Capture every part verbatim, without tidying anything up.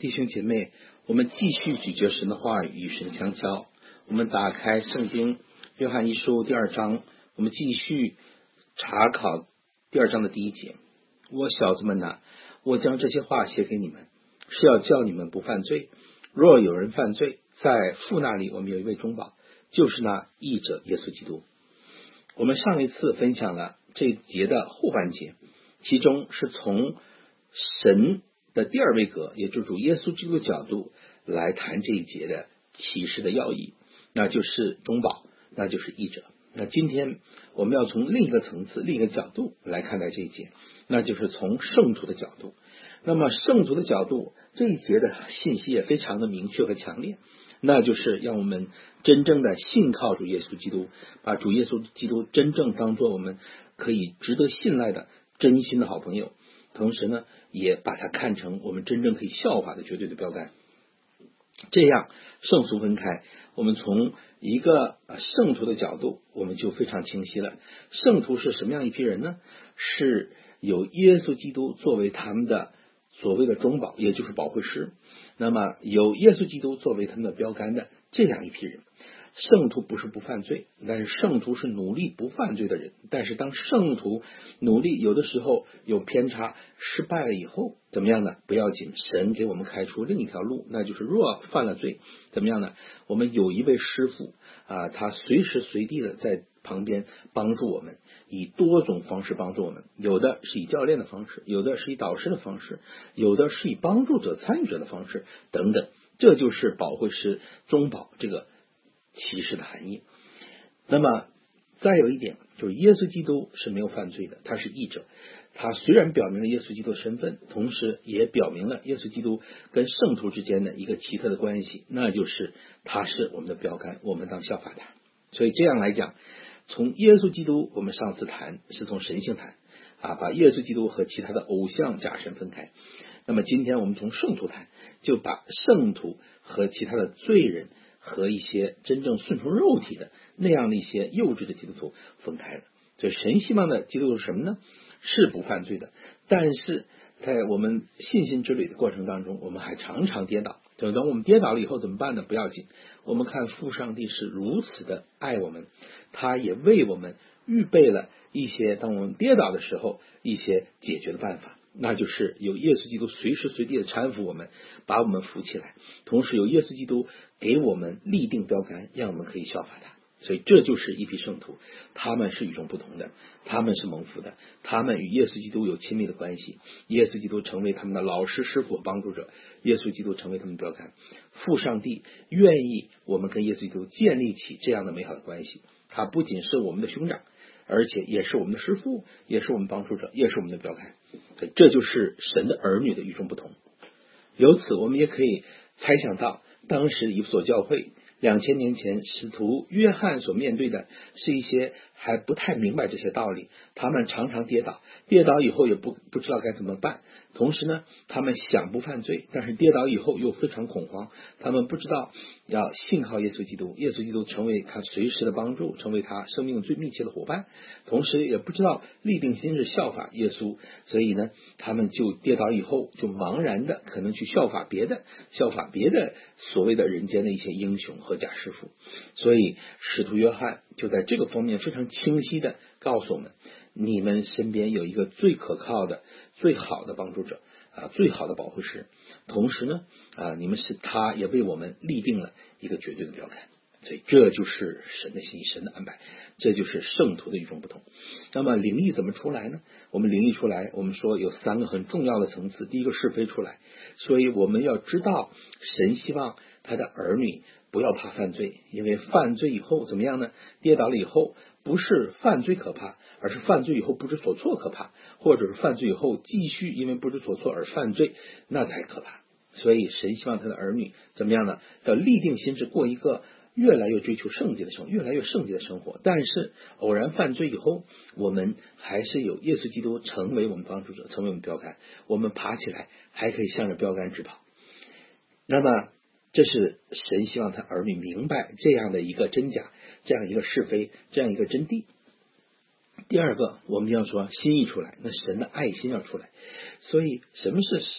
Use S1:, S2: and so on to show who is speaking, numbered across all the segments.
S1: 弟兄姐妹，我们继续咀嚼神的话语，与神相交。我们打开圣经约翰一书第二章，我们继续查考第二章的第一节。我小子们哪，我将这些话写给你们，是要叫你们不犯罪。若有人犯罪，在父那里我们有一位中保，就是那义者耶稣基督。我们上一次分享了这一节的后半节，其中是从神的第二位格，也就是主耶稣基督的角度来谈这一节的启示的要义，那就是中保，那就是义者。那今天我们要从另一个层次、另一个角度来看待这一节，那就是从圣徒的角度。那么圣徒的角度，这一节的信息也非常的明确和强烈，那就是让我们真正的信靠主耶稣基督，把主耶稣基督真正当作我们可以值得信赖的真心的好朋友，同时呢也把它看成我们真正可以效法的绝对的标杆。这样圣俗分开，我们从一个圣徒的角度我们就非常清晰了。圣徒是什么样一批人呢？是有耶稣基督作为他们的所谓的中保，也就是保惠师，那么有耶稣基督作为他们的标杆的这样一批人。圣徒不是不犯罪，但是圣徒是努力不犯罪的人。但是当圣徒努力有的时候有偏差失败了以后，怎么样呢？不要紧，神给我们开出另一条路，那就是若犯了罪，怎么样呢？我们有一位师傅啊，他随时随地的在旁边帮助我们，以多种方式帮助我们，有的是以教练的方式，有的是以导师的方式，有的是以帮助者参与者的方式等等。这就是保惠师中保这个启示的含义。那么再有一点，就是耶稣基督是没有犯罪的，他是义者。他虽然表明了耶稣基督的身份，同时也表明了耶稣基督跟圣徒之间的一个奇特的关系，那就是他是我们的标杆，我们当效法他。所以这样来讲，从耶稣基督我们上次谈是从神性谈啊，把耶稣基督和其他的偶像假神分开。那么今天我们从圣徒谈，就把圣徒和其他的罪人和一些真正顺从肉体的那样的一些幼稚的基督徒分开了。所以神希望的基督徒是什么呢？是不犯罪的，但是在我们信心之旅的过程当中，我们还常常跌倒。等到我们跌倒了以后怎么办呢？不要紧，我们看父上帝是如此的爱我们，他也为我们预备了一些当我们跌倒的时候一些解决的办法，那就是有耶稣基督随时随地的搀扶我们，把我们扶起来，同时有耶稣基督给我们立定标杆，让我们可以效法他。所以这就是一批圣徒，他们是与众不同的，他们是蒙福的，他们与耶稣基督有亲密的关系，耶稣基督成为他们的老师师傅帮助者，耶稣基督成为他们的标杆。父上帝愿意我们跟耶稣基督建立起这样的美好的关系，他不仅是我们的兄长，而且也是我们的师父，也是我们帮助者，也是我们的标杆。这就是神的儿女的与众不同。由此我们也可以猜想到，当时以弗所教会两千年前使徒约翰所面对的是一些还不太明白这些道理，他们常常跌倒，跌倒以后也不不知道该怎么办。同时呢，他们想不犯罪，但是跌倒以后又非常恐慌，他们不知道要信靠耶稣基督，耶稣基督成为他随时的帮助，成为他生命最密切的伙伴，同时也不知道立定心志效法耶稣，所以呢，他们就跌倒以后就茫然的可能去效法别的，效法别的所谓的人间的一些英雄和假师傅。所以使徒约翰就在这个方面非常清晰的告诉我们，你们身边有一个最可靠的最好的帮助者啊，最好的保护师，同时呢啊，你们是他也为我们立定了一个绝对的标杆。所以这就是神的心意，神的安排，这就是圣徒的与众不同。那么灵意怎么出来呢？我们灵意出来，我们说有三个很重要的层次。第一个是非出来，所以我们要知道神希望他的儿女不要怕犯罪，因为犯罪以后怎么样呢？跌倒了以后不是犯罪可怕，而是犯罪以后不知所措可怕，或者是犯罪以后继续因为不知所措而犯罪，那才可怕。所以神希望他的儿女怎么样呢？要立定心志过一个越来越追求圣洁的生活，越来越圣洁的生活。但是偶然犯罪以后，我们还是有耶稣基督成为我们帮助者，成为我们标杆，我们爬起来还可以向着标杆直跑。那么这是神希望他儿女明白这样的一个真假，这样一个是非，这样一个真谛。第二个，我们要说心意出来，那神的爱心要出来。所以什么是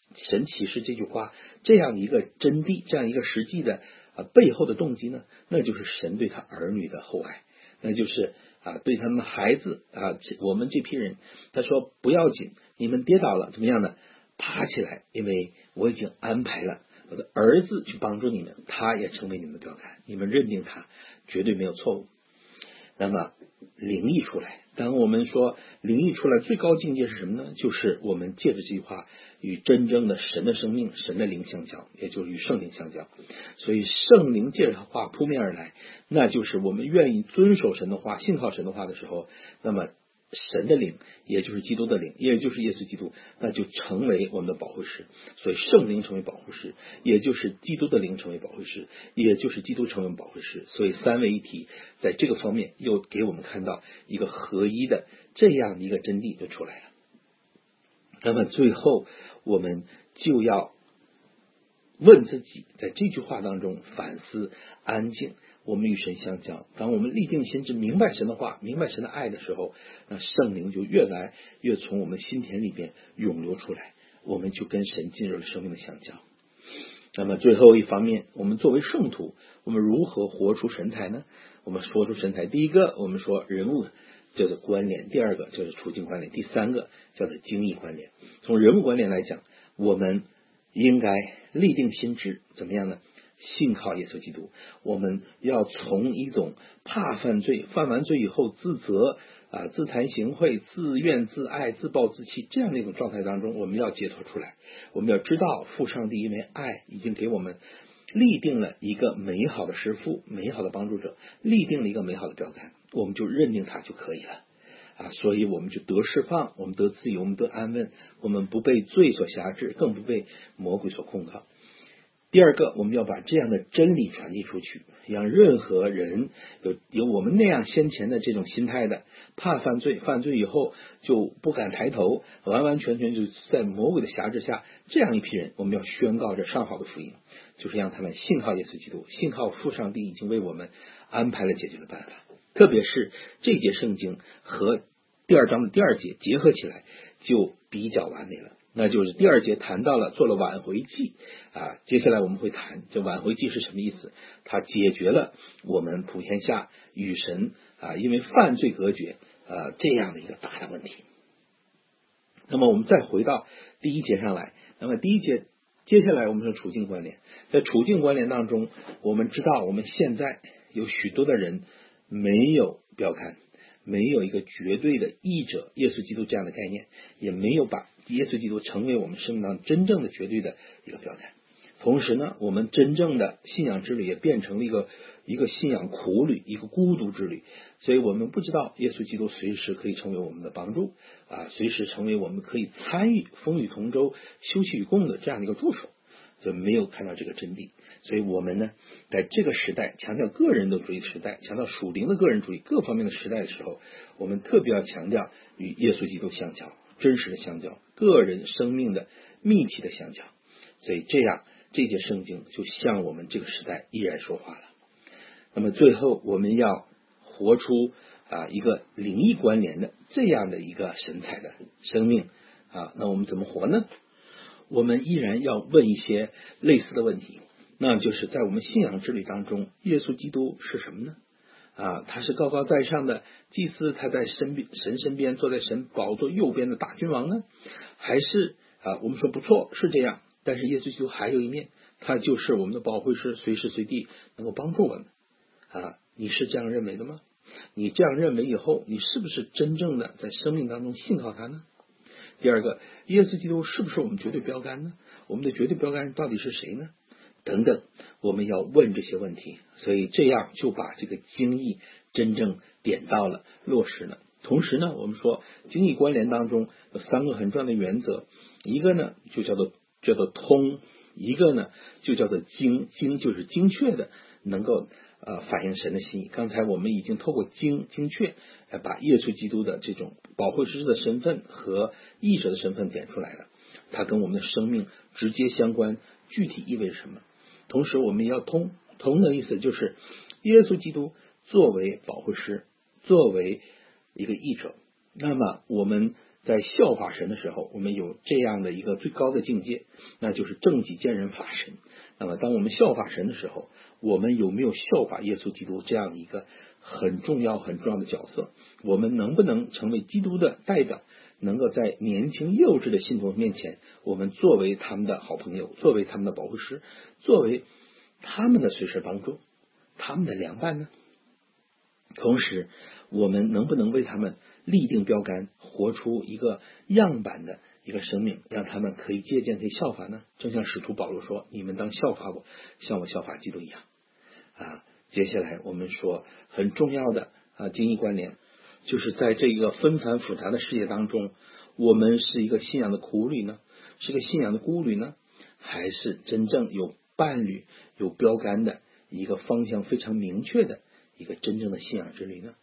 S1: 神启示这句话这样一个真谛，这样一个实际的啊背后的动机呢？那就是神对他儿女的厚爱，那就是啊对他们孩子啊我们这批人，他说不要紧，你们跌倒了怎么样呢？爬起来，因为我已经安排了我的儿子去帮助你们，他也成为你们的标杆，你们认定他绝对没有错误。那么灵意出来，当我们说灵意出来最高境界是什么呢？就是我们借着这句话与真正的神的生命神的灵相交，也就是与圣灵相交。所以圣灵借着话扑面而来，那就是我们愿意遵守神的话，信靠神的话的时候，那么神的灵，也就是基督的灵，也就是耶稣基督，那就成为我们的保护师。所以圣灵成为保护师，也就是基督的灵成为保护师，也就是基督成为保护师。所以三位一体在这个方面又给我们看到一个合一的这样的一个真谛就出来了。那么最后我们就要问自己，在这句话当中反思安静，我们与神相交。当我们立定心智，明白神的话，明白神的爱的时候，那圣灵就越来越从我们心田里边涌流出来，我们就跟神进入了生命的相交。那么最后一方面，我们作为圣徒，我们如何活出神采呢？我们说出神采，第一个我们说人物叫做关联，第二个就是处境关联，第三个叫做经义关联。从人物关联来讲，我们应该立定心志，怎么样呢？信靠耶稣基督。我们要从一种怕犯罪，犯完罪以后自责啊、自惭形秽、自怨自艾、自暴自弃这样的一种状态当中，我们要解脱出来。我们要知道父上帝因为爱已经给我们立定了一个美好的师父，美好的帮助者，立定了一个美好的标杆，我们就认定他就可以了啊，所以我们就得释放，我们得自由，我们得安稳，我们不被罪所辖制，更不被魔鬼所控告。第二个，我们要把这样的真理传递出去，让任何人有有我们那样先前的这种心态的，怕犯罪，犯罪以后就不敢抬头，完完全全就在魔鬼的辖制下，这样一批人，我们要宣告着上好的福音，就是让他们信靠耶稣基督，信靠父上帝已经为我们安排了解决的办法。特别是这节圣经和第二章的第二节结合起来，就比较完美了。那就是第二节谈到了做了挽回祭啊，接下来我们会谈这挽回祭是什么意思？它解决了我们普天下与神啊因为犯罪隔绝啊这样的一个大的问题。那么我们再回到第一节上来，那么第一节接下来我们说处境关联，在处境关联当中，我们知道我们现在有许多的人没有标杆，没有一个绝对的义者耶稣基督这样的概念，也没有把耶稣基督成为我们生命当中真正的绝对的一个标杆。同时呢，我们真正的信仰之旅也变成了一个一个信仰苦旅，一个孤独之旅。所以我们不知道耶稣基督随时可以成为我们的帮助啊，随时成为我们可以参与风雨同舟、休戚与共的这样的一个助手，就没有看到这个真谛。所以我们呢，在这个时代强调个人的主义时代，强调属灵的个人主义各方面的时代的时候，我们特别要强调与耶稣基督相交，真实的相交，个人生命的密切的相交。所以这样这节圣经就向我们这个时代依然说话了。那么最后我们要活出啊一个灵异关联的这样的一个神采的生命啊，那我们怎么活呢？我们依然要问一些类似的问题，那就是在我们信仰之旅当中，耶稣基督是什么呢？啊，他是高高在上的祭司，他在身边神身边坐在神宝座右边的大君王呢？还是啊，我们说不错是这样，但是耶稣基督还有一面，他就是我们的保惠师，随时随地能够帮助我们啊。你是这样认为的吗？你这样认为以后，你是不是真正的在生命当中信靠他呢？第二个，耶稣基督是不是我们绝对标杆呢？我们的绝对标杆到底是谁呢？等等，我们要问这些问题，所以这样就把这个经义真正点到了落实了。同时呢，我们说经义关联当中有三个很重要的原则，一个呢就叫做叫做通，一个呢就叫做精，精就是精确的能够呃反映神的心意。刚才我们已经透过精精确来把耶稣基督的这种保惠师的身份和义者的身份点出来了，它跟我们的生命直接相关，具体意味着什么？同时我们也要通，通的意思就是耶稣基督作为保惠师，作为一个义者，那么我们在效法神的时候，我们有这样的一个最高的境界，那就是正己见人法神。那么当我们效法神的时候，我们有没有效法耶稣基督这样一个很重要很重要的角色？我们能不能成为基督的代表，能够在年轻幼稚的信徒面前，我们作为他们的好朋友，作为他们的保护师，作为他们的随时帮助，他们的良伴呢？同时我们能不能为他们立定标杆，活出一个样板的一个生命，让他们可以借鉴可以效法呢？正像使徒保罗说，你们当效法我，像我效法基督一样啊。接下来我们说很重要的啊经义关联，就是在这个纷繁复杂的世界当中，我们是一个信仰的苦旅呢，是一个信仰的孤旅呢，还是真正有伴侣有标杆的一个方向非常明确的一个真正的信仰之旅呢？